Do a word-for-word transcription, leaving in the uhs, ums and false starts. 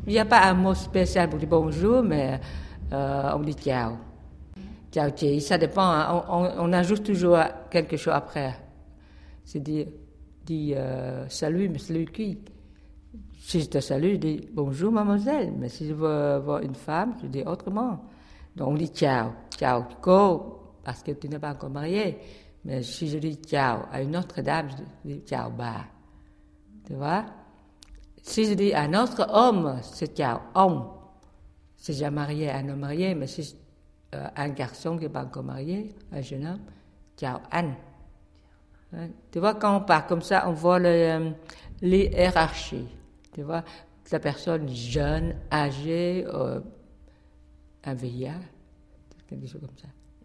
Il n'y a pas un mot spécial pour dire bonjour, mais euh, on dit ciao. Ciao, ciao, ça dépend. Hein. On, on, on ajoute toujours quelque chose après. C'est dire, dire euh, salut, mais salut qui? Si je te salue, je dis bonjour, mademoiselle. Mais si je veux voir une femme, je dis autrement. Donc on dit ciao, ciao, go, parce que tu n'es pas encore marié. Mais si je dis ciao à une autre dame, je dis ciao, bah. Tu vois? Si je dis à un autre homme, c'est ciao, homme. C'est déjà marié, un homme marié, mais si euh, un garçon qui n'est pas encore marié, un jeune homme, ciao, Anne. Hein? Tu vois, quand on parle comme ça, on voit le, les hiérarchies. Tu vois, la personne jeune, âgée, euh, un vieillard, quelque chose comme ça.